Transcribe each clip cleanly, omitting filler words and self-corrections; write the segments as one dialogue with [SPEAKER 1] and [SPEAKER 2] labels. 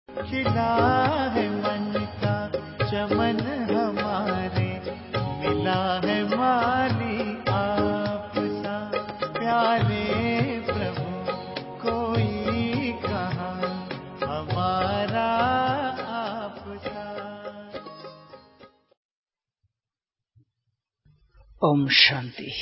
[SPEAKER 1] खिला है मन का चमन हमारे, मिला है माली आप सा। प्यारे प्रभु कोई कहाँ हमारा आप सा।
[SPEAKER 2] ओम शांति।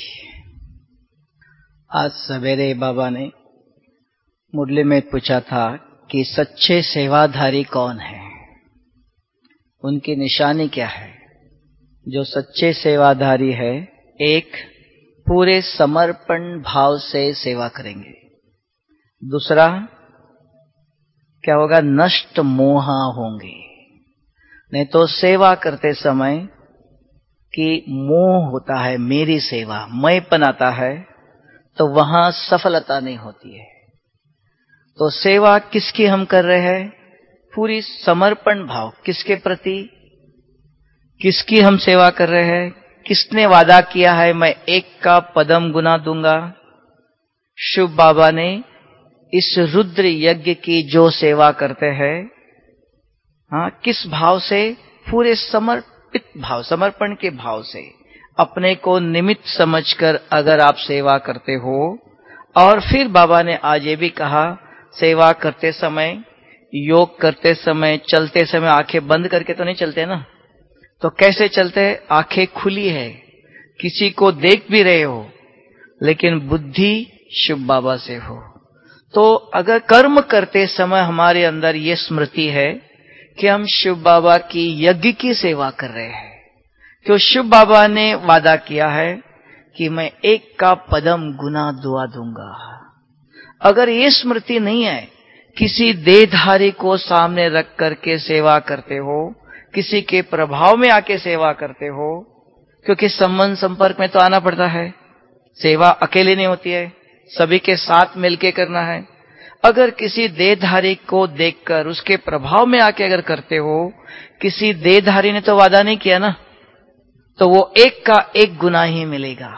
[SPEAKER 2] आज सवेरे बाबा ने मुरली में पूछा था कि सच्चे सेवाधारी कौन है, उनकी निशानी क्या है। जो सच्चे सेवाधारी है, एक पूरे समर्पण भाव से सेवा करेंगे। दूसरा क्या होगा, नष्ट मोह होंगे। नहीं तो सेवा करते समय कि मोह होता है, मेरी सेवा, मैंपन आता है, तो वहां सफलता नहीं होती है। तो सेवा किसकी हम कर रहे हैं, पूरी समर्पण भाव। किसके प्रति, किसकी हम सेवा कर रहे हैं, किसने वादा किया है मैं एक का पदम गुना दूंगा। शुभ बाबा ने इस रुद्र यज्ञ की जो सेवा करते हैं, हाँ, किस भाव से, पूरे समर्पित भाव, समर्पण के भाव से, अपने को निमित्त समझकर अगर आप सेवा करते हो। और फिर बाबा ने आज ये भी कहा, सेवा करते समय, योग करते समय, चलते समय आंखें बंद करके तो नहीं चलते ना। तो कैसे चलते हैं, आंखें खुली है, किसी को देख भी रहे हो, लेकिन बुद्धि शुभ बाबा से हो। तो अगर कर्म करते समय हमारे अंदर ये स्मृति है कि हम शिव बाबा की यज्ञ की सेवा कर रहे हैं, क्यों शिव बाबा ने वादा किया है कि मैं एक का पदम गुना दुआ दूंगा। अगर ये स्मृति नहीं है, किसी देहधारी को सामने रख करके सेवा करते हो, किसी के प्रभाव में आके सेवा करते हो, क्योंकि संबंध संपर्क में तो आना पड़ता है, सेवा अकेले नहीं होती है, सभी के साथ मिलके करना है। अगर किसी देहधारी को देखकर उसके प्रभाव में आके अगर करते हो, किसी देहधारी ने तो वादा नहीं किया ना, तो वो एक का एक गुना ही मिलेगा।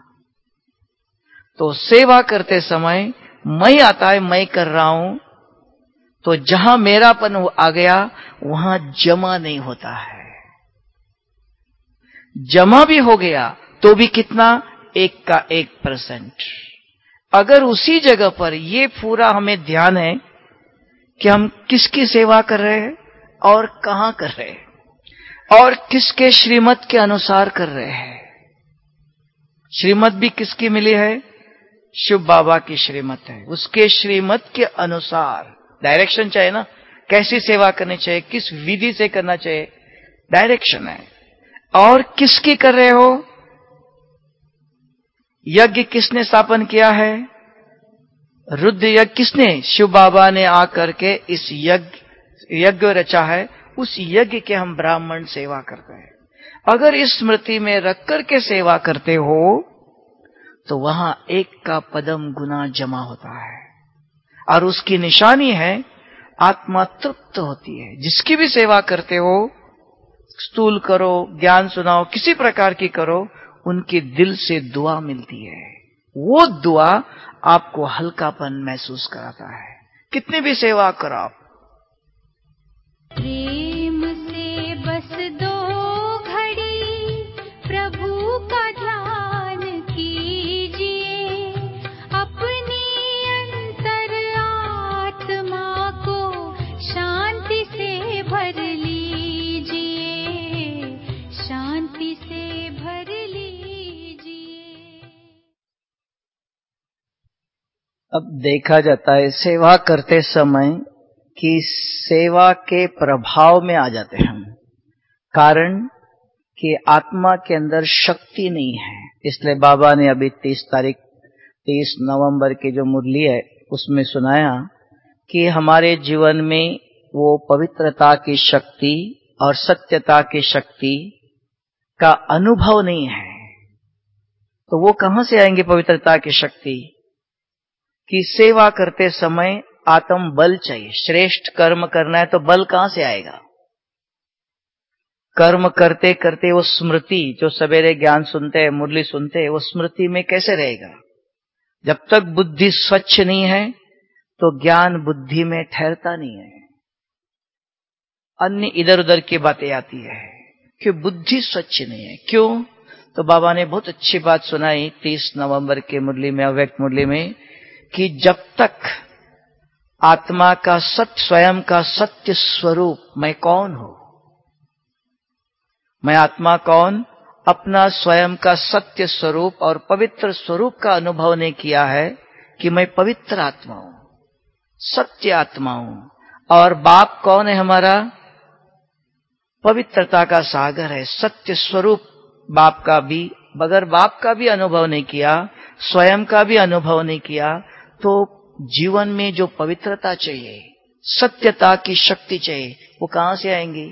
[SPEAKER 2] तो सेवा करते समय मैं आता है, मैं कर रहा हूं, तो जहां मेरापन आ गया वहां जमा नहीं होता है। जमा भी हो गया तो भी कितना, 1% अगर उसी जगह पर ये पूरा हमें ध्यान है कि हम किसकी सेवा कर रहे हैं और कहां कर रहे हैं और किसके श्रीमत के अनुसार कर रहे हैं। श्रीमत भी किसकी मिली है, शिव बाबा की श्रीमत है। उसके श्रीमत के अनुसार डायरेक्शन चाहिए ना, कैसी सेवा करनी चाहिए, किस विधि से करना चाहिए, डायरेक्शन है। और किसकी कर रहे हो, यज्ञ किसने स्थापन किया है, रुद्र यज्ञ किसने, शिव बाबा ने आकर के इस यज्ञ रचा है, उस यज्ञ के हम ब्राह्मण सेवा करते हैं। अगर इस स्मृति में रख करके सेवा करते हो तो वहां एक का पदम गुना जमा होता है, और उसकी निशानी है आत्मा तृप्त होती है। जिसकी भी सेवा करते हो, स्तूल करो, ज्ञान सुनाओ, किसी प्रकार की करो, उनके दिल से दुआ मिलती है। वो दुआ आपको हल्कापन महसूस कराता है, कितनी भी सेवा करो आप।
[SPEAKER 3] प्रेम से बस दो घड़ी प्रभु का ध्यान कीजिए, अपनी अंतर आत्मा को शांति से भर लीजिए, शांति से भर लीजिए।
[SPEAKER 2] अब देखा जाता है सेवा करते समय कि सेवा के प्रभाव में आ जाते हैं हम, कारण कि आत्मा के अंदर शक्ति नहीं है। इसलिए बाबा ने अभी 30 नवंबर की जो मुरली है उसमें सुनाया कि हमारे जीवन में वो पवित्रता की शक्ति और सत्यता की शक्ति का अनुभव नहीं है। तो वो कहां से आएंगे पवित्रता की शक्ति, कि सेवा करते समय आत्म बल चाहिए। श्रेष्ठ कर्म करना है तो बल कहां से आएगा, कर्म करते करते वो स्मृति, जो सवेरे ज्ञान सुनते हैं, मुरली सुनते हैं, वो स्मृति में कैसे रहेगा। जब तक बुद्धि स्वच्छ नहीं है तो ज्ञान बुद्धि में ठहरता नहीं है। अन्य इधर उधर की बातें आती है कि बुद्धि स्वच्छ नहीं है। क्यों? तो बाबा ने बहुत अच्छी बात सुनाई 30 नवंबर के मुरली में, अव्यक्त मुरली में, कि जब तक आत्मा का सत्य, स्वयं का सत्य स्वरूप मैं कौन हूं, मैं आत्मा कौन, अपना स्वयं का सत्य स्वरूप और पवित्र स्वरूप का अनुभव नहीं किया है कि मैं पवित्र आत्मा हूं, सत्य आत्मा हूं। और बाप कौन है हमारा? पवित्रता का सागर है, सत्य स्वरूप बाप का भी। बगैर बाप का भी अनुभव नहीं किया, स्वयं का भी अनुभव नहीं किया, तो जीवन में जो पवित्रता चाहिए, सत्यता की शक्ति चाहिए, वो कहां से आएंगी?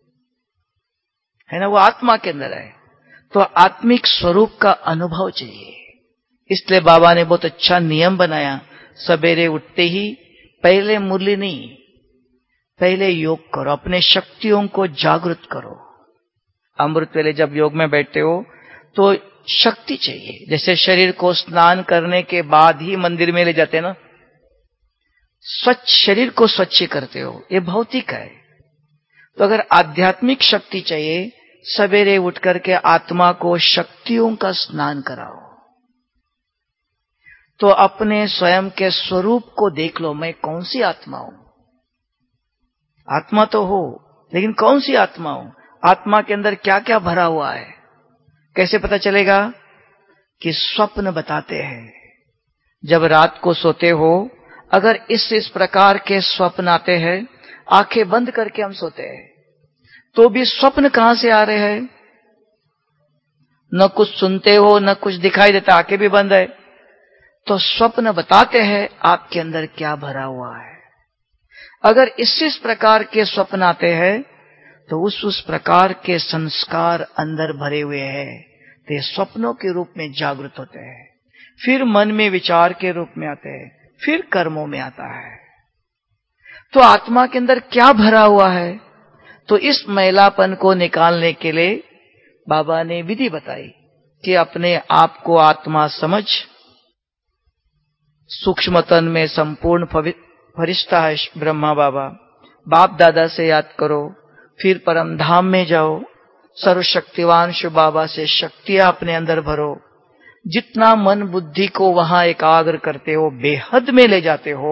[SPEAKER 2] है ना, वो आत्मा के अंदर है। तो आत्मिक स्वरूप का अनुभव चाहिए। इसलिए बाबा ने बहुत अच्छा नियम बनाया, सवेरे उठते ही पहले मुरली नहीं, पहले योग करो, अपने शक्तियों को जागृत करो। अमृत वेले जब योग में बैठते हो तो शक्ति चाहिए। जैसे शरीर को स्नान करने के बाद ही मंदिर में ले जाते हैं ना, स्वच्छ शरीर को स्वच्छ करते हो, ये भौतिक है। तो अगर आध्यात्मिक शक्ति चाहिए, सवेरे उठ करके आत्मा को शक्तियों का स्नान कराओ। तो अपने स्वयं के स्वरूप को देख लो, मैं कौन सी आत्मा हूं। आत्मा तो हो, लेकिन कौन सी आत्मा हूं? आत्मा के अंदर क्या क्या भरा हुआ है? कैसे पता चलेगा? कि स्वप्न बताते हैं। जब रात को सोते हो, अगर इस प्रकार के स्वप्न आते हैं, आंखें बंद करके हम सोते हैं, तो भी स्वप्न कहां से आ रहे हैं? न कुछ सुनते हो, न कुछ दिखाई देता, आंखें भी बंद है। तो स्वप्न बताते हैं आपके अंदर क्या भरा हुआ है। अगर इस प्रकार के स्वप्न आते हैं, तो उस प्रकार के संस्कार अंदर भरे हुए हैं, तो ये स्वप्नों के रूप में जागृत होते हैं, फिर मन में विचार के रूप में आते हैं, फिर कर्मों में आता है। तो आत्मा के अंदर क्या भरा हुआ है? तो इस मैलापन को निकालने के लिए बाबा ने विधि बताई कि अपने आप को आत्मा समझ, सूक्ष्म तन में संपूर्ण फरिश्ता है ब्रह्मा बाबा, बाप दादा से याद करो, फिर परम धाम में जाओ, सर्वशक्तिवान शिव बाबा से शक्तियां अपने अंदर भरो। जितना मन बुद्धि को वहां एकाग्र करते हो, बेहद में ले जाते हो,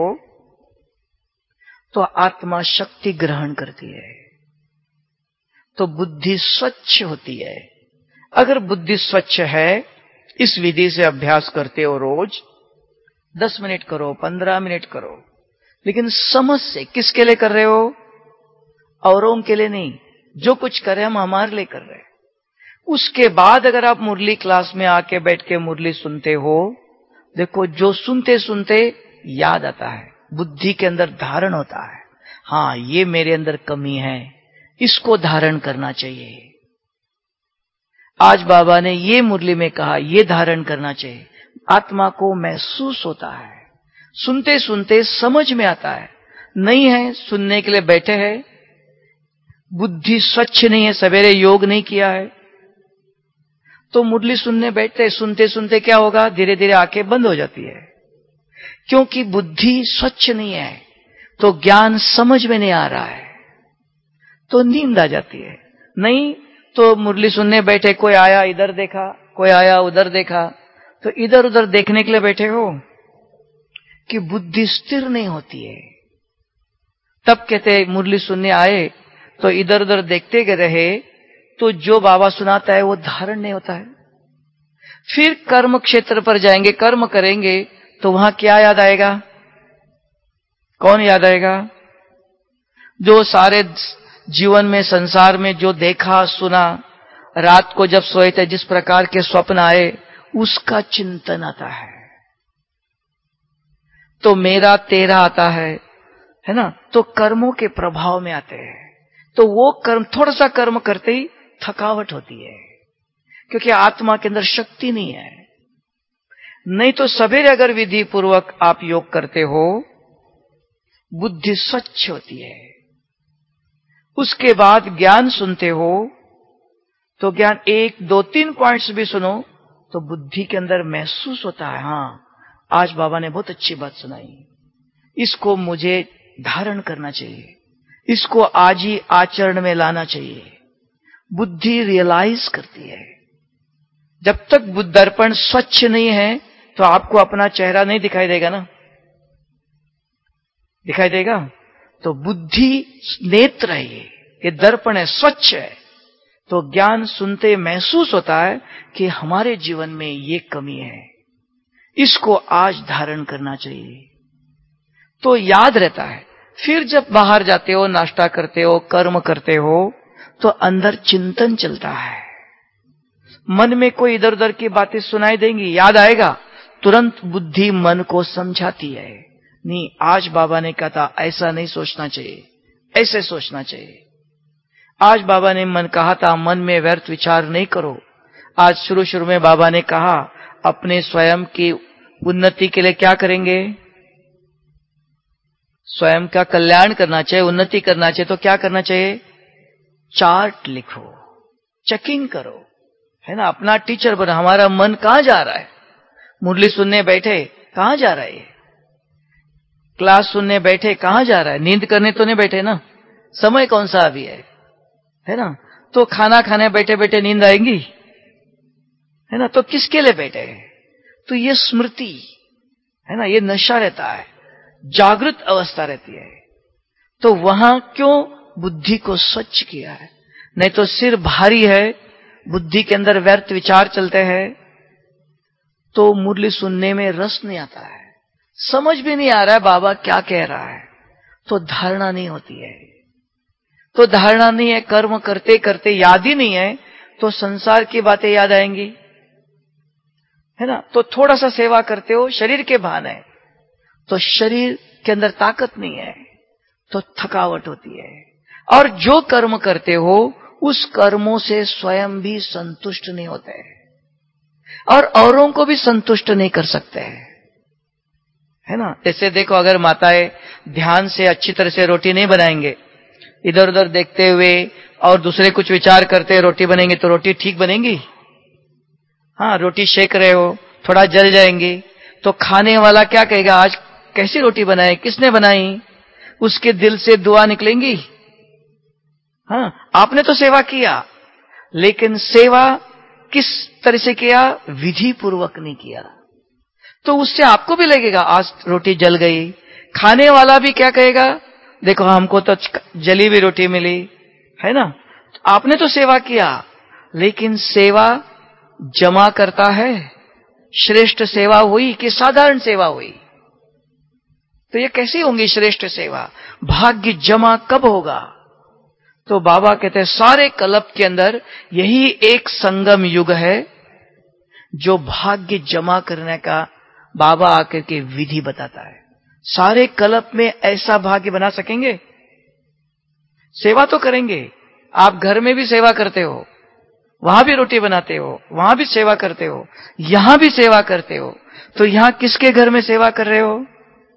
[SPEAKER 2] तो आत्मा शक्ति ग्रहण करती है, तो बुद्धि स्वच्छ होती है। अगर बुद्धि स्वच्छ है, इस विधि से अभ्यास करते हो, रोज 10 मिनट करो, 15 मिनट करो, लेकिन समझ से। किसके लिए कर रहे हो? औरों के लिए नहीं। जो कुछ करें हम हमारे लिए कर रहे हैं। उसके बाद अगर आप मुरली क्लास में आके बैठ के मुरली सुनते हो, देखो जो सुनते सुनते याद आता है, बुद्धि के अंदर धारण होता है, हाँ ये मेरे अंदर कमी है, इसको धारण करना चाहिए। आज बाबा ने ये मुरली में कहा, ये धारण करना चाहिए। आत्मा को महसूस होता है, सुनते सुनते समझ में आता है। नहीं है, सुनने के लिए बैठे हैं, बुद्धि स्वच्छ नहीं है, सवेरे योग नहीं किया है, तो मुरली सुनने बैठते, सुनते सुनते क्या होगा? धीरे धीरे आंखें बंद हो जाती है, क्योंकि बुद्धि स्वच्छ नहीं है, तो ज्ञान समझ में नहीं आ रहा है, तो नींद आ जाती है। नहीं तो मुरली सुनने बैठे, कोई आया इधर देखा, कोई आया उधर देखा, तो इधर उधर देखने के लिए बैठे हो कि बुद्धि स्थिर नहीं होती है। तब कहते मुरली सुनने आए तो इधर उधर देखते रहे, तो जो बाबा सुनाता है वो धारण नहीं होता है। फिर कर्म क्षेत्र पर जाएंगे, कर्म करेंगे, तो वहां क्या याद आएगा? कौन याद आएगा? जो सारे जीवन में, संसार में जो देखा सुना, रात को जब सोए थे जिस प्रकार के स्वप्न आए, उसका चिंतन आता है, तो मेरा तेरा आता है ना, तो कर्मों के प्रभाव में आते हैं। तो वो कर्म, थोड़ा सा कर्म करते ही थकावट होती है, क्योंकि आत्मा के अंदर शक्ति नहीं है। नहीं तो सवेरे अगर विधि पूर्वक आप योग करते हो, बुद्धि स्वच्छ होती है। उसके बाद ज्ञान सुनते हो, तो ज्ञान 1, 2, 3 पॉइंट्स भी सुनो, तो बुद्धि के अंदर महसूस होता है, हाँ आज बाबा ने बहुत अच्छी बात सुनाई, इसको मुझे धारण करना चाहिए, इसको आज ही आचरण में लाना चाहिए। बुद्धि रियलाइज करती है। जब तक दर्पण स्वच्छ नहीं है तो आपको अपना चेहरा नहीं दिखाई देगा ना, दिखाई देगा? तो बुद्धि नेत्र है, ये दर्पण है, स्वच्छ है, तो ज्ञान सुनते महसूस होता है कि हमारे जीवन में ये कमी है, इसको आज धारण करना चाहिए, तो याद रहता है। फिर जब बाहर जाते हो, नाश्ता करते हो, कर्म करते हो, तो अंदर चिंतन चलता है, मन में कोई इधर उधर की बातें सुनाई देंगी, याद आएगा, तुरंत बुद्धि मन को समझाती है, नहीं आज बाबा ने कहा था ऐसा नहीं सोचना चाहिए, ऐसे सोचना चाहिए। आज बाबा ने मन कहा था मन में व्यर्थ विचार नहीं करो। आज शुरू शुरू में बाबा ने कहा अपने स्वयं की उन्नति के लिए क्या करेंगे, स्वयं का कल्याण करना चाहिए, उन्नति करना चाहिए, तो क्या करना चाहिए, चार्ट लिखो, चेकिंग करो, है ना, अपना टीचर बना। हमारा मन कहां जा रहा है, मुरली सुनने बैठे कहां जा रहा है, क्लास सुनने बैठे कहां जा रहा है, नींद करने तो नहीं बैठे ना, समय कौन सा अभी है ना, तो खाना खाने बैठे बैठे नींद आएगी, है ना, तो किसके लिए बैठे हैं? तो ये स्मृति है ना, ये नशा रहता है, जागृत अवस्था रहती है। तो वहां क्यों बुद्धि को स्वच्छ किया है? नहीं तो सिर भारी है, बुद्धि के अंदर व्यर्थ विचार चलते हैं, तो मुरली सुनने में रस नहीं आता है, समझ भी नहीं आ रहा है बाबा क्या कह रहा है, तो धारणा नहीं होती है। तो धारणा नहीं है, कर्म करते करते याद ही नहीं है, तो संसार की बातें याद आएंगी, है ना। तो थोड़ा सा सेवा करते हो, शरीर के भान है, तो शरीर के अंदर ताकत नहीं है, तो थकावट होती है। और जो कर्म करते हो उस कर्मों से स्वयं भी संतुष्ट नहीं होते हैं और औरों को भी संतुष्ट नहीं कर सकते हैं, है ना। जैसे देखो, अगर माताएं ध्यान से अच्छी तरह से रोटी नहीं बनाएंगे, इधर उधर देखते हुए और दूसरे कुछ विचार करते रोटी बनेंगे, तो रोटी ठीक बनेगी? हाँ, रोटी सेक रहे हो, थोड़ा जल जाएंगी, तो खाने वाला क्या कहेगा, आज कैसी रोटी बनाई, किसने बनाई? उसके दिल से दुआ निकलेंगी। हाँ, आपने तो सेवा किया, लेकिन सेवा किस तरह से किया, विधि पूर्वक नहीं किया, तो उससे आपको भी लगेगा आज रोटी जल गई। खाने वाला भी क्या कहेगा, देखो हमको तो जली हुई रोटी मिली, है ना। आपने तो सेवा किया, लेकिन सेवा जमा करता है, श्रेष्ठ सेवा हुई कि साधारण सेवा हुई? तो ये कैसी होंगी श्रेष्ठ सेवा? भाग्य जमा कब होगा? तो बाबा कहते हैं सारे कल्प के अंदर यही एक संगम युग है जो भाग्य जमा करने का बाबा आकर के विधि बताता है। सारे कल्प में ऐसा भाग्य बना सकेंगे? सेवा तो करेंगे, आप घर में भी सेवा करते हो, वहां भी रोटी बनाते हो, वहां भी सेवा करते हो, यहां भी सेवा करते हो, तो यहां किसके घर में सेवा कर रहे हो?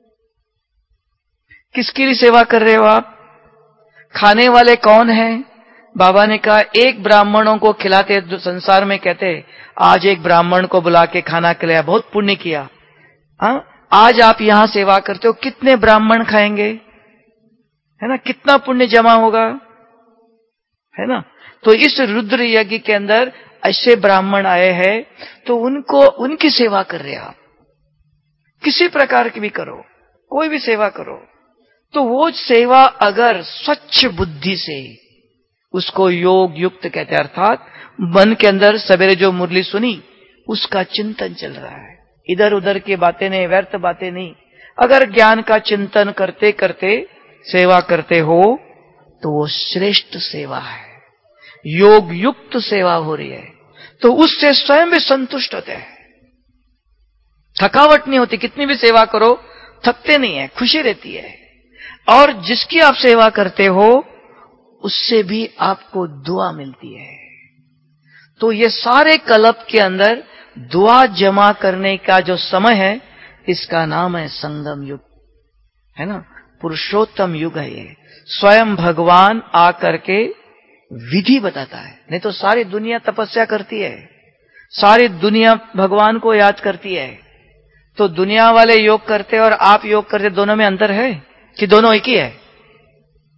[SPEAKER 2] किसके लिए सेवा कर रहे हो आप? खाने वाले कौन हैं? बाबा ने कहा एक ब्राह्मणों को खिलाते, संसार में कहते आज एक ब्राह्मण को बुला के खाना खिलाया, बहुत पुण्य किया। हाँ, आज आप यहां सेवा करते हो, कितने ब्राह्मण खाएंगे, है ना, कितना पुण्य जमा होगा, है ना। तो इस रुद्र यज्ञ के अंदर ऐसे ब्राह्मण आए हैं, तो उनको उनकी सेवा कर रहे आप, किसी प्रकार की भी करो, कोई भी सेवा करो, तो वो सेवा अगर स्वच्छ बुद्धि से, उसको योग युक्त कहते हैं, अर्थात मन के अंदर सवेरे जो मुरली सुनी उसका चिंतन चल रहा है, इधर उधर की बातें नहीं, व्यर्थ बातें नहीं। अगर ज्ञान का चिंतन करते करते सेवा करते हो तो वो श्रेष्ठ सेवा है, योग युक्त सेवा हो रही है, तो उससे स्वयं भी संतुष्ट होते हैं, थकावट नहीं होती, कितनी भी सेवा करो थकते नहीं है, खुशी रहती है। और जिसकी आप सेवा करते हो उससे भी आपको दुआ मिलती है। तो ये सारे कल्प के अंदर दुआ जमा करने का जो समय है, इसका नाम है संगम युग, है ना, पुरुषोत्तम युग है ये। स्वयं भगवान आकर के विधि बताता है, नहीं तो सारी दुनिया तपस्या करती है, सारी दुनिया भगवान को याद करती है। तो दुनिया वाले योग करते और आप योग करते, दोनों में अंतर है कि दोनों एक ही है?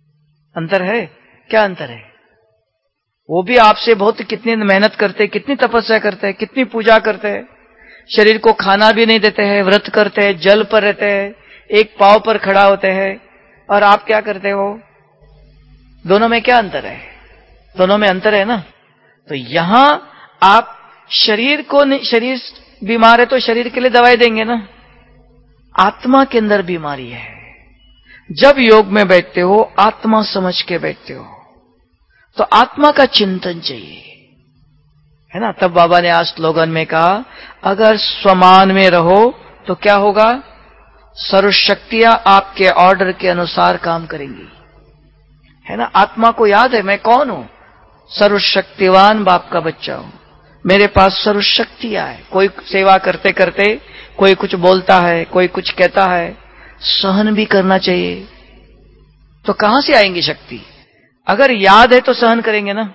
[SPEAKER 2] अंतर है? क्या अंतर है? वो भी आपसे बहुत कितनी मेहनत करते, कितनी तपस्या करते हैं, कितनी पूजा करते हैं, शरीर को खाना भी नहीं देते हैं, व्रत करते हैं, जल पर रहते हैं, एक पांव पर खड़ा होते हैं, और आप क्या करते हो? दोनों में क्या अंतर है? दोनों में अंतर है ना। तो यहां आप शरीर बीमार है तो शरीर के लिए दवाई देंगे ना, आत्मा के अंदर बीमारी है। जब योग में बैठते हो आत्मा समझ के बैठते हो, तो आत्मा का चिंतन चाहिए, है ना। तब बाबा ने आज स्लोगन में कहा, अगर स्वमान में रहो तो क्या होगा? सर्वशक्तियां आपके ऑर्डर के अनुसार काम करेंगी, है ना। आत्मा को याद है मैं कौन हूं? सर्वशक्तिवान बाप का बच्चा हूं, मेरे पास सर्वशक्तियां है। कोई सेवा करते करते कोई कुछ बोलता है, कोई कुछ कहता है, सहन भी करना चाहिए। तो कहां से आएंगी शक्ति? अगर याद है तो सहन करेंगे ना।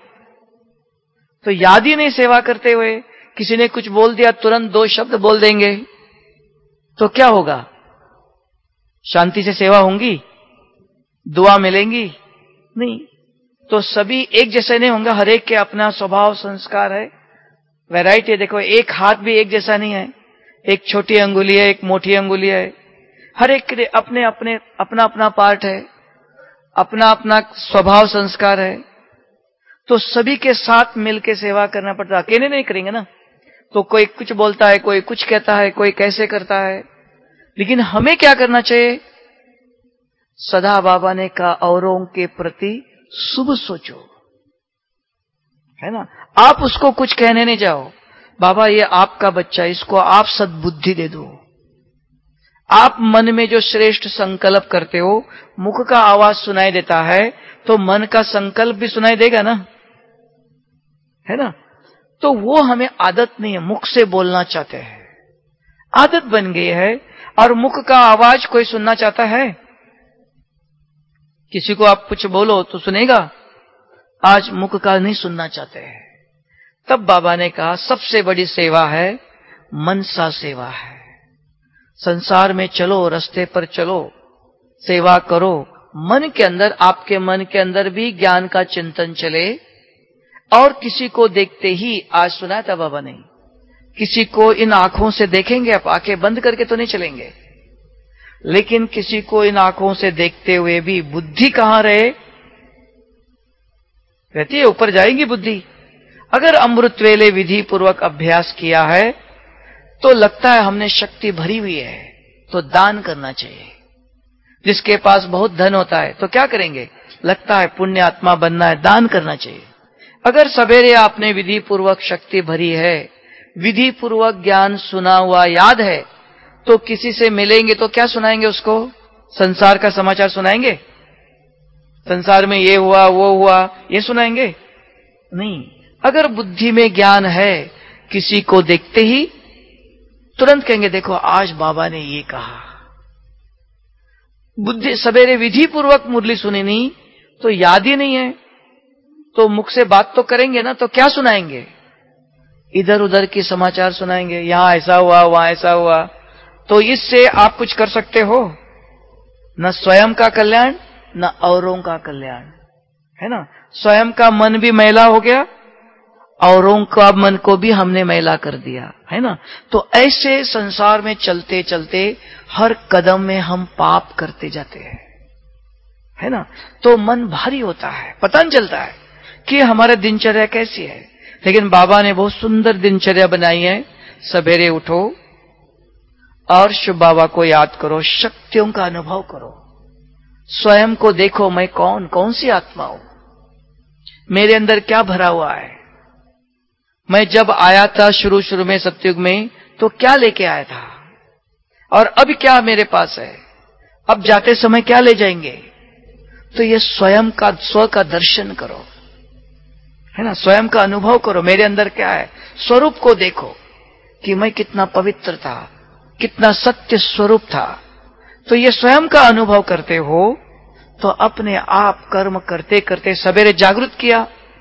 [SPEAKER 2] तो याद ही नहीं, सेवा करते हुए किसी ने कुछ बोल दिया, तुरंत 2 शब्द बोल देंगे, तो क्या होगा? शांति से सेवा होंगी? दुआ मिलेंगी? नहीं। तो सभी एक जैसे नहीं होंगे, हर एक के अपना स्वभाव संस्कार है, वैरायटी। देखो एक हाथ भी एक जैसा नहीं है, एक छोटी अंगुली है, एक मोटी अंगुली है, हर एक के अपने अपने अपना अपना पार्ट है, अपना अपना स्वभाव संस्कार है। तो सभी के साथ मिलकर सेवा करना पड़ता है, अकेले नहीं करेंगे ना। तो कोई कुछ बोलता है, कोई कुछ कहता है, कोई कैसे करता है, लेकिन हमें क्या करना चाहिए? सदा बाबा ने कहा औरों के प्रति शुभ सोचो, है ना। आप उसको कुछ कहने नहीं जाओ, बाबा ये आपका बच्चा, इसको आप सद्बुद्धि दे दो। आप मन में जो श्रेष्ठ संकल्प करते हो, मुख का आवाज सुनाई देता है, तो मन का संकल्प भी सुनाई देगा ना, है ना। तो वो हमें आदत नहीं है, मुख से बोलना चाहते हैं, आदत बन गई है। और मुख का आवाज कोई सुनना चाहता है? किसी को आप कुछ बोलो तो सुनेगा? आज मुख का नहीं सुनना चाहते हैं। तब बाबा ने कहा सबसे बड़ी सेवा है मनसा सेवा है। संसार में चलो, रास्ते पर चलो, सेवा करो, मन के अंदर, आपके मन के अंदर भी ज्ञान का चिंतन चले। और किसी को देखते ही, आज सुना था बाबा ने, किसी को इन आंखों से देखेंगे आप, आंखें बंद करके तो नहीं चलेंगे, लेकिन किसी को इन आंखों से देखते हुए भी बुद्धि कहां रहे? रहती है, ऊपर जाएगी बुद्धि। अगर अमृत वेले विधि पूर्वक अभ्यास किया है तो लगता है हमने शक्ति भरी हुई है, तो दान करना चाहिए। जिसके पास बहुत धन होता है तो क्या करेंगे? लगता है पुण्य आत्मा बनना है, दान करना चाहिए। अगर सवेरे आपने विधि पूर्वक शक्ति भरी है, विधि पूर्वक ज्ञान सुना हुआ याद है, तो किसी से मिलेंगे तो क्या सुनाएंगे उसको? संसार का समाचार सुनाएंगे? संसार में ये हुआ वो हुआ ये सुनाएंगे? नहीं। अगर बुद्धि में ज्ञान है, किसी को देखते ही तुरंत कहेंगे देखो आज बाबा ने ये कहा। बुद्धि सवेरे विधि पूर्वक मुरली सुनी नहीं तो याद ही नहीं है, तो मुख से बात तो करेंगे ना, तो क्या सुनाएंगे? इधर उधर की समाचार सुनाएंगे, यहां ऐसा हुआ वहां ऐसा हुआ। तो इससे आप कुछ कर सकते हो? न स्वयं का कल्याण न औरों का कल्याण, है ना। स्वयं का मन भी मैला हो गया, औरों का मन को भी हमने मैला कर दिया, है ना। तो ऐसे संसार में चलते चलते हर कदम में हम पाप करते जाते हैं, है ना। तो मन भारी होता है, पता नहीं चलता है कि हमारा दिनचर्या कैसी है। लेकिन बाबा ने बहुत सुंदर दिनचर्या बनाई है। सवेरे उठो और शिव बाबा को याद करो, शक्तियों का अनुभव करो, स्वयं को देखो, मैं कौन सी आत्मा हूं, मेरे अंदर क्या भरा हुआ है। मैं जब आया था शुरू में सतयुग में तो क्या लेके आया था, और अब क्या मेरे पास है, अब जाते समय क्या ले जाएंगे। तो ये स्वयं का, स्व का दर्शन करो, है ना। स्वयं का अनुभव करो, मेरे अंदर क्या है, स्वरूप को देखो कि मैं कितना पवित्र था, कितना सत्य स्वरूप था। तो ये स्वयं का अनुभव करते हो तो अपने आप कर्म करते करते सवेरे जागृत किया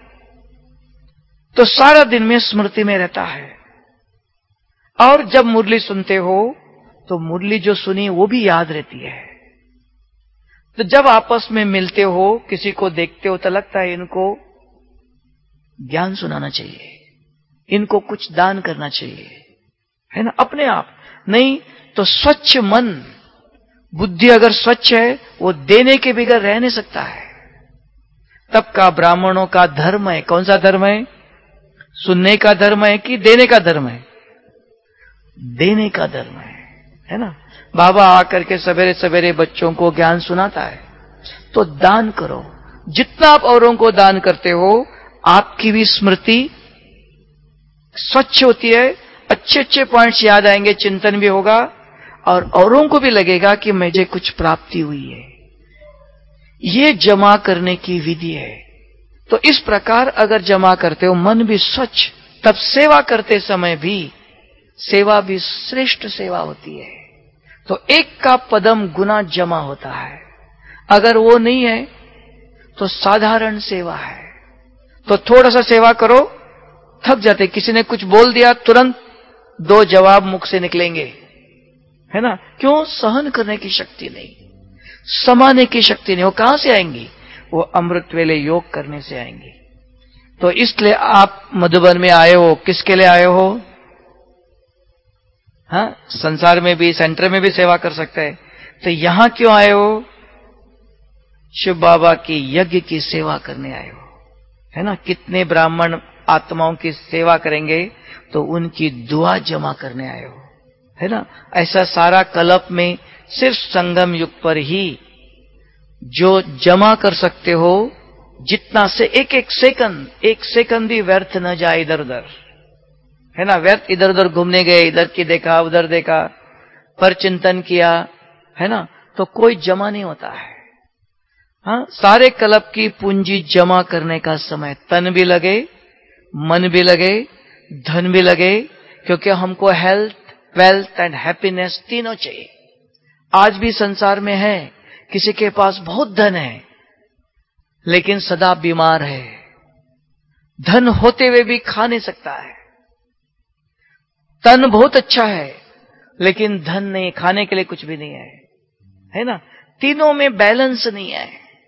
[SPEAKER 2] तो सारा दिन में स्मृति में रहता है। और जब मुरली सुनते हो तो मुरली जो सुनी वो भी याद रहती है। तो जब आपस में मिलते हो, किसी को देखते हो तो लगता है इनको ज्ञान सुनाना चाहिए, इनको कुछ दान करना चाहिए, है ना। अपने आप नहीं तो स्वच्छ मन, बुद्धि अगर स्वच्छ है वो देने के बगैर रह नहीं सकता है। तब का ब्राह्मणों का धर्म है, कौन सा धर्म है? सुनने का धर्म है कि देने का धर्म है? देने का धर्म है ना। बाबा आकर के सवेरे सवेरे बच्चों को ज्ञान सुनाता है, तो दान करो। जितना आप औरों को दान करते हो, आपकी भी स्मृति स्वच्छ होती है, अच्छे अच्छे पॉइंट्स याद आएंगे, चिंतन भी होगा और औरों को भी लगेगा कि मुझे कुछ प्राप्ति हुई है। ये जमा करने की विधि है। तो इस प्रकार अगर जमा करते हो, मन भी स्वच्छ, तब सेवा करते समय भी, सेवा भी श्रेष्ठ सेवा होती है। तो एक का पदम गुना जमा होता है। अगर वो नहीं है तो साधारण सेवा है। तो थोड़ा सा सेवा करो, थक जाते। किसी ने कुछ बोल दिया, तुरंत 2 जवाब मुख से निकलेंगे, है ना। क्यों? सहन करने की शक्ति नहीं, समाने की शक्ति नहीं। वो कहां से आएंगी? वो अमृत वेले योग करने से आएंगी। तो इसलिए आप मधुबन में आए हो, किसके लिए आए हो? हाँ, संसार में भी, सेंटर में भी सेवा कर सकते हैं। तो यहां क्यों आए हो? शिव बाबा की यज्ञ की सेवा करने आए हो, है ना। कितने ब्राह्मण आत्माओं की सेवा करेंगे, तो उनकी दुआ जमा करने आए हो, है ना। ऐसा सारा कल्प में सिर्फ संगम युग पर ही जो जमा कर सकते हो, जितना से एक सेकंड भी व्यर्थ न जाए इधर उधर, है ना। व्यर्थ इधर उधर घूमने गए, इधर की देखा उधर देखा, पर चिंतन किया, है ना, तो कोई जमा नहीं होता है। हाँ, सारे कल्प की पूंजी जमा करने का समय, तन भी लगे, मन भी लगे, धन भी लगे, क्योंकि हमको हेल्थ, वेल्थ एंड हैप्पीनेस तीनों चाहिए। आज भी संसार में है, किसी के पास बहुत धन है लेकिन सदा बीमार है, धन होते हुए भी खा नहीं सकता है। तन बहुत अच्छा है लेकिन धन नहीं, खाने के लिए कुछ भी नहीं है ना। तीनों में बैलेंस नहीं है।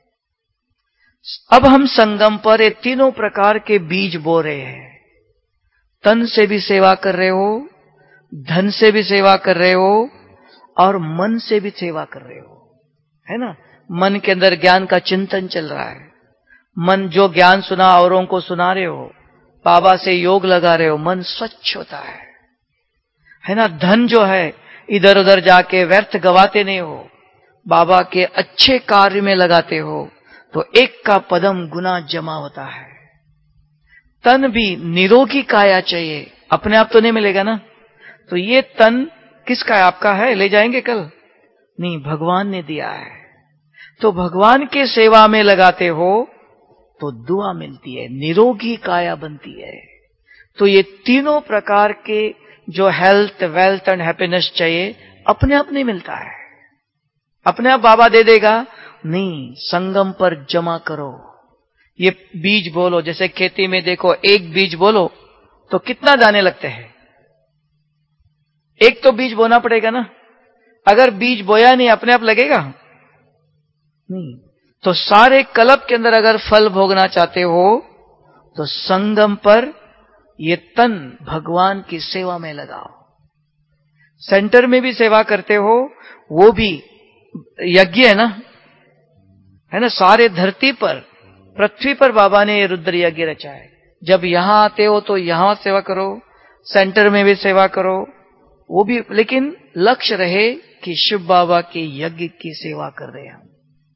[SPEAKER 2] अब हम संगम पर ये तीनों प्रकार के बीज बो रहे हैं। तन से भी सेवा कर रहे हो, धन से भी सेवा कर रहे हो और मन से भी सेवा कर रहे हो, है ना। मन के अंदर ज्ञान का चिंतन चल रहा है। मन जो ज्ञान सुना औरों को सुना रहे हो, बाबा से योग लगा रहे हो, मन स्वच्छ होता है ना। धन जो है इधर उधर जाके व्यर्थ गवाते नहीं हो, बाबा के अच्छे कार्य में लगाते हो, तो एक का पदम गुना जमा होता है। तन भी निरोगी काया चाहिए, अपने आप तो नहीं मिलेगा ना। तो ये तन किसका है? आपका है, ले जाएंगे कल? नहीं, भगवान ने दिया है। तो भगवान के सेवा में लगाते हो तो दुआ मिलती है, निरोगी काया बनती है। तो ये तीनों प्रकार के जो हेल्थ, वेल्थ एंड हैप्पीनेस चाहिए, अपने आप नहीं मिलता है, अपने आप बाबा दे देगा नहीं। संगम पर जमा करो, ये बीज बोलो। जैसे खेती में देखो, एक बीज बोलो तो कितना दाने लगते हैं? एक तो बीज बोना पड़ेगा ना। अगर बीज बोया नहीं, अपने आप लगेगा नहीं। तो सारे कल्प के अंदर अगर फल भोगना चाहते हो तो संगम पर ये तन भगवान की सेवा में लगाओ। सेंटर में भी सेवा करते हो, वो भी यज्ञ है ना। सारे धरती पर, पृथ्वी पर बाबा ने ये रुद्र यज्ञ रचा है। जब यहां आते हो तो यहां सेवा करो, सेंटर में भी सेवा करो, वो भी, लेकिन लक्ष्य रहे कि शिव बाबा के यज्ञ की सेवा कर रहे हैं।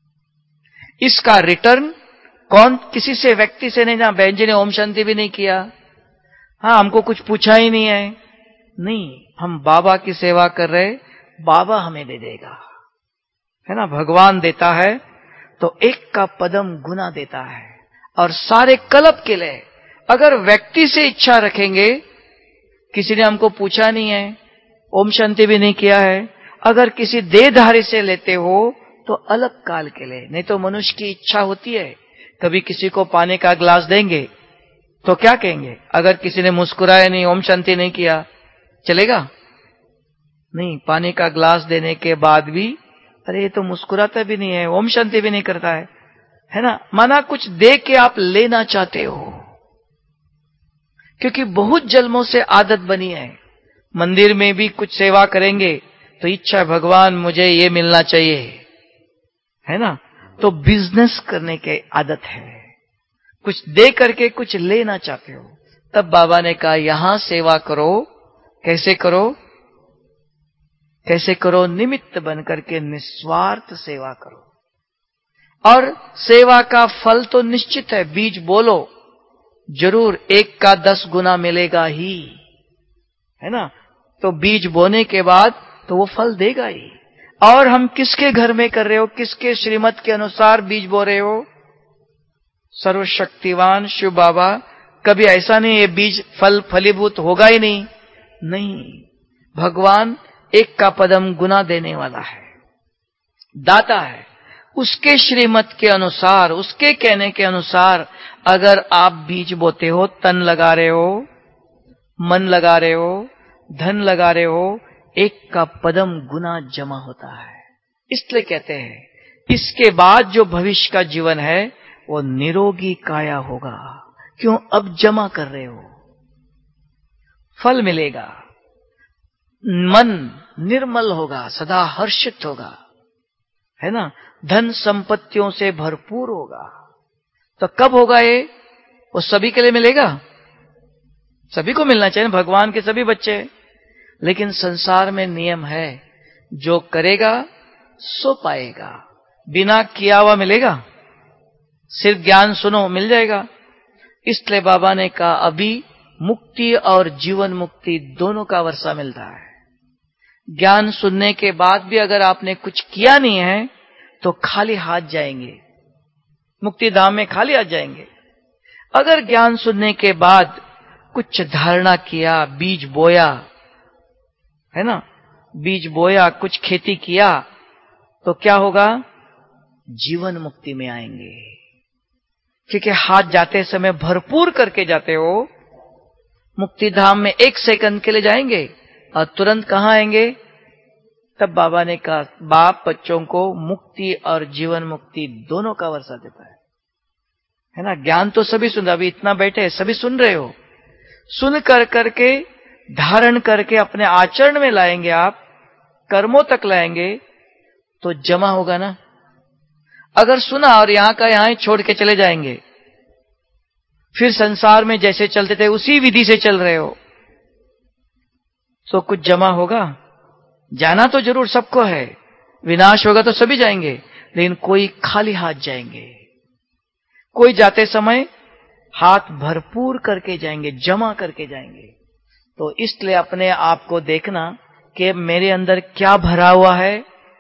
[SPEAKER 2] इसका रिटर्न कौन? किसी से, व्यक्ति से नहीं ना। बहन जी ने ओम शांति भी नहीं किया, हाँ, हमको कुछ पूछा ही नहीं है, नहीं, हम बाबा की सेवा कर रहे, बाबा हमें दे देगा, है ना। भगवान देता है तो एक का पदम गुना देता है। और सारे कल्प के लिए अगर व्यक्ति से इच्छा रखेंगे, किसी ने हमको पूछा नहीं है, ओम शांति भी नहीं किया है, अगर किसी देहधारी से लेते हो तो अलग काल के लिए। नहीं तो मनुष्य की इच्छा होती है, कभी किसी को पानी का ग्लास देंगे तो क्या कहेंगे? अगर किसी ने मुस्कुराया नहीं, ओम शांति नहीं किया, चलेगा? नहीं, पानी का ग्लास देने के बाद भी अरे ये तो मुस्कुराता भी नहीं है, ओम शांति भी नहीं करता है ना। माना कुछ दे के आप लेना चाहते हो, क्योंकि बहुत जन्मों से आदत बनी है। मंदिर में भी कुछ सेवा करेंगे तो इच्छा है भगवान मुझे ये मिलना चाहिए, है ना। तो बिजनेस करने की आदत है, कुछ दे करके कुछ लेना चाहते हो। तब बाबा ने कहा यहां सेवा करो। कैसे करो? कैसे करो? निमित्त बन करके निस्वार्थ सेवा करो। और सेवा का फल तो निश्चित है, बीज बोलो जरूर 1 का 10 गुना मिलेगा ही, है ना। तो बीज बोने के बाद तो वो फल देगा ही। और हम किसके घर में कर रहे हो, किसके श्रीमत के अनुसार बीज बो रहे हो? सर्वशक्तिवान शिव बाबा। कभी ऐसा नहीं ये बीज फल फलीभूत होगा ही नहीं, नहीं। भगवान 1 का पदम गुना देने वाला है, दाता है। उसके श्रीमत के अनुसार, उसके कहने के अनुसार अगर आप बीज बोते हो, तन लगा रहे हो, मन लगा रहे हो, धन लगा रहे हो, 1 का पदम गुना जमा होता है। इसलिए कहते हैं इसके बाद जो भविष्य का जीवन है वो निरोगी काया होगा। क्यों? अब जमा कर रहे हो, फल मिलेगा। मन निर्मल होगा, सदा हर्षित होगा, है ना। धन संपत्तियों से भरपूर होगा। तो कब होगा ये? वो सभी के लिए मिलेगा, सभी को मिलना चाहिए, भगवान के सभी बच्चे। लेकिन संसार में नियम है, जो करेगा सो पाएगा। बिना किया हुआ मिलेगा? सिर्फ ज्ञान सुनो मिल जाएगा। इसलिए बाबा ने कहा अभी मुक्ति और जीवन मुक्ति दोनों का वर्षा मिलता है। ज्ञान सुनने के बाद भी अगर आपने कुछ किया नहीं है तो खाली हाथ जाएंगे, मुक्ति धाम में खाली हाथ जाएंगे। अगर ज्ञान सुनने के बाद कुछ धारणा किया, बीज बोया, है ना, बीज बोया, कुछ खेती किया, तो क्या होगा? जीवन मुक्ति में आएंगे। क्योंकि हाथ जाते समय भरपूर करके जाते हो। मुक्ति धाम में 1 सेकंड के लिए जाएंगे और तुरंत कहां आएंगे? तब बाबा ने कहा बाप बच्चों को मुक्ति और जीवन मुक्ति दोनों का वर्षा देता है ना। ज्ञान तो सभी सुन रहे, अभी इतना बैठे सभी सुन रहे हो। सुन कर करके धारण करके अपने आचरण में लाएंगे, आप कर्मों तक लाएंगे तो जमा होगा ना। अगर सुना और यहां का यहां ही छोड़ के चले जाएंगे, फिर संसार में जैसे चलते थे उसी विधि से चल रहे हो, तो कुछ जमा होगा? जाना तो जरूर सबको है, विनाश होगा तो सभी जाएंगे, लेकिन कोई खाली हाथ जाएंगे, कोई जाते समय हाथ भरपूर करके जाएंगे, जमा करके जाएंगे। तो इसलिए अपने आप को देखना कि मेरे अंदर क्या भरा हुआ है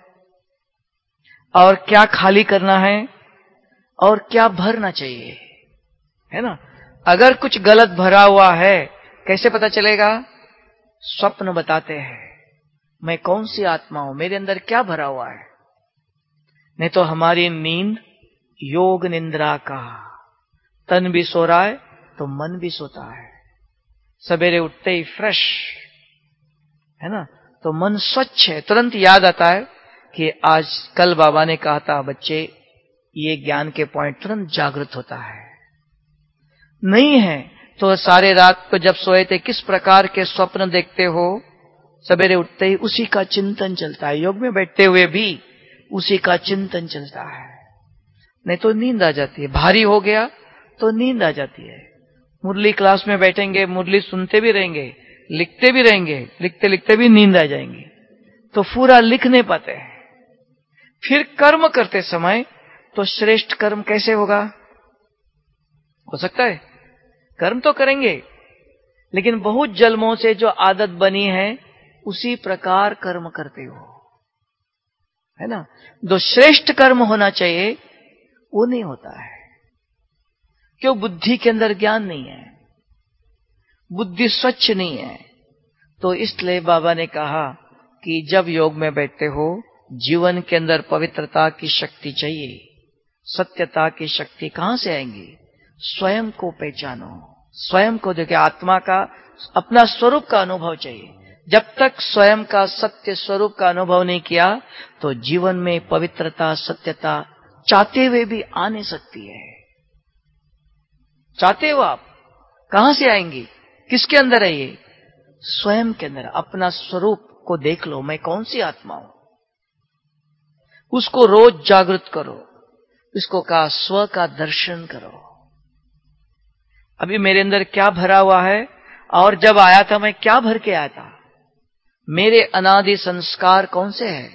[SPEAKER 2] और क्या खाली करना है और क्या भरना चाहिए, है ना। अगर कुछ गलत भरा हुआ है कैसे पता चलेगा? स्वप्न बताते हैं मैं कौन सी आत्मा हूं, मेरे अंदर क्या भरा हुआ है। नहीं तो हमारी नींद योग निंद्रा का, तन भी सो रहा है तो मन भी सोता है। सवेरे उठते ही फ्रेश, है ना, तो मन स्वच्छ है, तुरंत याद आता है कि आज कल बाबा ने कहा था बच्चे ये ज्ञान के पॉइंट, तुरंत जागृत होता है। नहीं है तो सारे रात को जब सोए थे किस प्रकार के स्वप्न देखते हो, सवेरे उठते ही उसी का चिंतन चलता है, योग में बैठते हुए भी उसी का चिंतन चलता है। नहीं तो नींद आ जाती है, भारी हो गया तो नींद आ जाती है। मुरली क्लास में बैठेंगे, मुरली सुनते भी रहेंगे, लिखते भी रहेंगे, लिखते लिखते भी नींद आ जाएंगी, तो पूरा लिख नहीं पाते हैं। फिर कर्म करते समय तो श्रेष्ठ कर्म कैसे होगा? हो सकता है कर्म तो करेंगे, लेकिन बहुत जन्मों से जो आदत बनी है उसी प्रकार कर्म करते हो, है ना। जो श्रेष्ठ कर्म होना चाहिए वो नहीं होता है, क्यों? बुद्धि के अंदर ज्ञान नहीं है, बुद्धि स्वच्छ नहीं है। तो इसलिए बाबा ने कहा कि जब योग में बैठते हो जीवन के अंदर पवित्रता की शक्ति चाहिए, सत्यता की शक्ति कहां से आएंगी? स्वयं को पहचानो, स्वयं को देखो, आत्मा का अपना स्वरूप का अनुभव चाहिए। जब तक स्वयं का सत्य स्वरूप का अनुभव नहीं किया तो जीवन में पवित्रता, सत्यता चाहते हुए भी आ नहीं सकती है। चाहते हो आप, कहां से आएंगी? किसके अंदर है ये? स्वयं के अंदर। अपना स्वरूप को देख लो, मैं कौन सी आत्मा हूं, उसको रोज जागृत करो। इसको कहा स्व का दर्शन करो। अभी मेरे अंदर क्या भरा हुआ है और जब आया था मैं क्या भर के आया था, मेरे अनादि संस्कार कौन से हैं,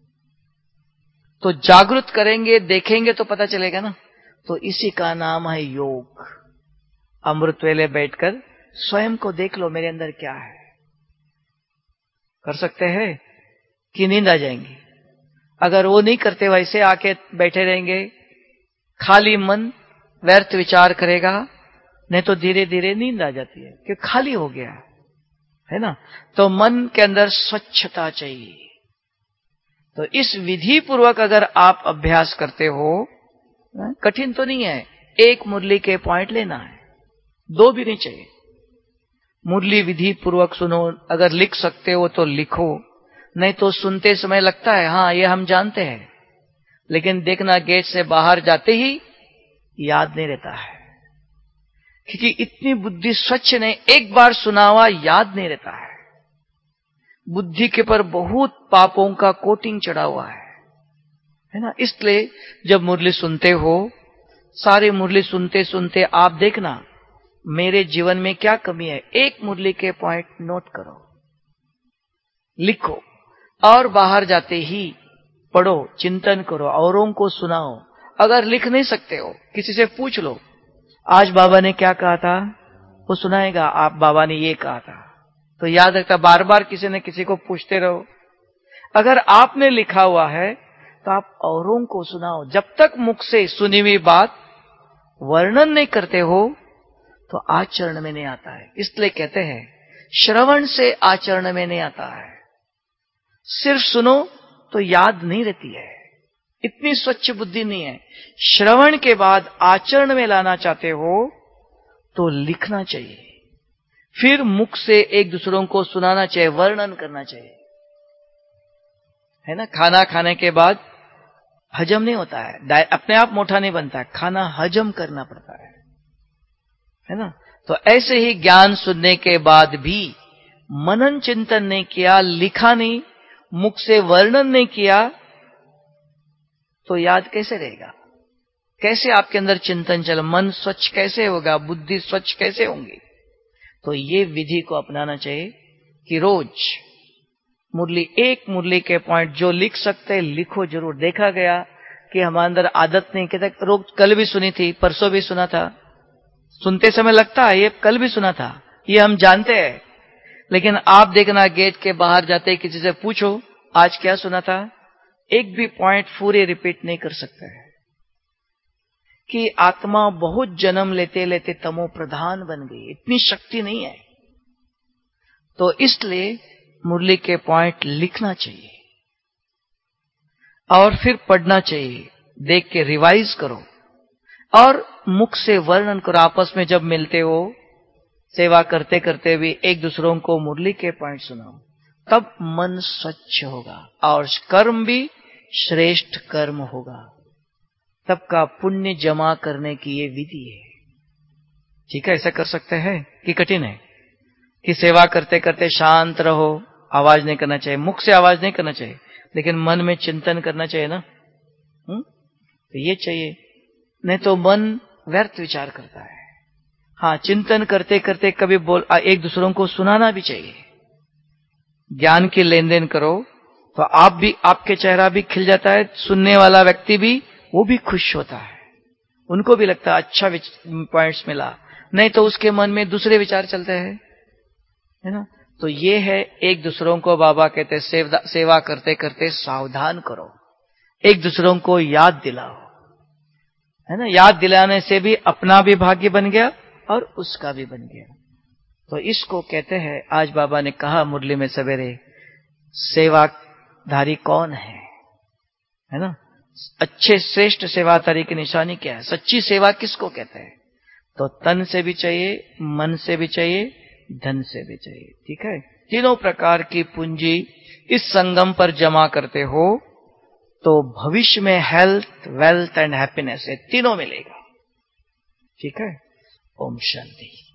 [SPEAKER 2] तो जागृत करेंगे, देखेंगे तो पता चलेगा ना। तो इसी का नाम है योग। अमृत वेले बैठकर स्वयं को देख लो, मेरे अंदर क्या है। कर सकते हैं कि नींद आ जाएंगी? अगर वो नहीं करते, वैसे आके बैठे रहेंगे, खाली मन व्यर्थ विचार करेगा, नहीं तो धीरे धीरे नींद आ जाती है कि खाली हो गया है ना। तो मन के अंदर स्वच्छता चाहिए। तो इस विधि पूर्वक अगर आप अभ्यास करते हो, कठिन तो नहीं है, एक मुरली के पॉइंट लेना है, दो भी नहीं चाहिए। मुरली विधि पूर्वक सुनो, अगर लिख सकते हो तो लिखो, नहीं तो सुनते समय लगता है हाँ ये हम जानते हैं, लेकिन देखना गेट से बाहर जाते ही याद नहीं रहता है, क्योंकि इतनी बुद्धि स्वच्छ नहीं, एक बार सुना हुआ याद नहीं रहता है। बुद्धि के पर बहुत पापों का कोटिंग चढ़ा हुआ है ना। इसलिए जब मुरली सुनते हो, सारे मुरली सुनते सुनते आप देखना मेरे जीवन में क्या कमी है, एक मुरली के पॉइंट नोट करो, लिखो, और बाहर जाते ही पढ़ो, चिंतन करो, औरों को सुनाओ। अगर लिख नहीं सकते हो, किसी से पूछ लो, आज बाबा ने क्या कहा था, वो सुनाएगा, आप बाबा ने ये कहा था, तो याद रखता। बार बार किसी न किसी को पूछते रहो। अगर आपने लिखा हुआ है तो आप औरों को सुनाओ। जब तक मुख से सुनी हुई बात वर्णन नहीं करते हो तो आचरण में नहीं आता है। इसलिए कहते हैं श्रवण से आचरण में नहीं आता है। सिर्फ सुनो तो याद नहीं रहती है, इतनी स्वच्छ बुद्धि नहीं है। श्रवण के बाद आचरण में लाना चाहते हो तो लिखना चाहिए, फिर मुख से एक दूसरों को सुनाना चाहिए, वर्णन करना चाहिए, है ना। खाना खाने के बाद हजम नहीं होता है, अपने आप मोटा नहीं बनता है, खाना हजम करना पड़ता है ना। तो ऐसे ही ज्ञान सुनने के बाद भी मनन चिंतन नहीं किया, लिखा नहीं, मुख से वर्णन नहीं किया, तो याद कैसे रहेगा? कैसे आपके अंदर चिंतन चल, मन स्वच्छ कैसे होगा, बुद्धि स्वच्छ कैसे होंगी? तो ये विधि को अपनाना चाहिए कि रोज मुरली, एक मुरली के पॉइंट जो लिख सकते लिखो जरूर। देखा गया कि हमारे अंदर आदत नहीं, कहते रोज कल भी सुनी थी, परसों भी सुना था, सुनते समय लगता है ये कल भी सुना था, ये हम जानते हैं, लेकिन आप देखना गेट के बाहर जाते किसी से पूछो आज क्या सुना था, एक भी पॉइंट पूरे रिपीट नहीं कर सकता है। कि आत्मा बहुत जन्म लेते लेते तमो प्रधान बन गई, इतनी शक्ति नहीं है। तो इसलिए मुरली के पॉइंट लिखना चाहिए और फिर पढ़ना चाहिए, देख के रिवाइज करो और मुख से वर्णन करो। आपस में जब मिलते हो, सेवा करते करते भी एक दूसरों को मुरली के पॉइंट सुनाओ, तब मन स्वच्छ होगा और कर्म भी श्रेष्ठ कर्म होगा। तब का पुण्य जमा करने की ये विधि है। ठीक है, ऐसा कर सकते हैं कि कठिन है कि सेवा करते करते शांत रहो, आवाज नहीं करना चाहिए, मुख से आवाज नहीं करना चाहिए, लेकिन मन में चिंतन करना चाहिए ना। तो ये चाहिए, नहीं तो मन व्यर्थ विचार करता है। हाँ, चिंतन करते करते कभी एक दूसरों को सुनाना भी चाहिए। ज्ञान की लेन देन करो तो आप भी, आपके चेहरा भी खिल जाता है, सुनने वाला व्यक्ति भी, वो भी खुश होता है, उनको भी लगता है अच्छा पॉइंट्स मिला, नहीं तो उसके मन में दूसरे विचार चलते हैं, है ना। तो ये है, एक दूसरों को बाबा कहते सेवा करते करते सावधान करो, एक दूसरों को याद दिलाओ, है ना। याद दिलाने से भी अपना भी भाग्य बन गया और उसका भी बन गया। तो इसको कहते हैं, आज बाबा ने कहा मुरली में सवेरे, सेवाधारी कौन है ना। अच्छे श्रेष्ठ सेवाधारी की निशानी क्या है, सच्ची सेवा किसको कहते हैं? तो तन से भी चाहिए, मन से भी चाहिए, धन से भी चाहिए। ठीक है, तीनों प्रकार की पूंजी इस संगम पर जमा करते हो तो भविष्य में हेल्थ, वेल्थ एंड हैप्पीनेस, ये तीनों मिलेगा। ठीक है। ओम शांति।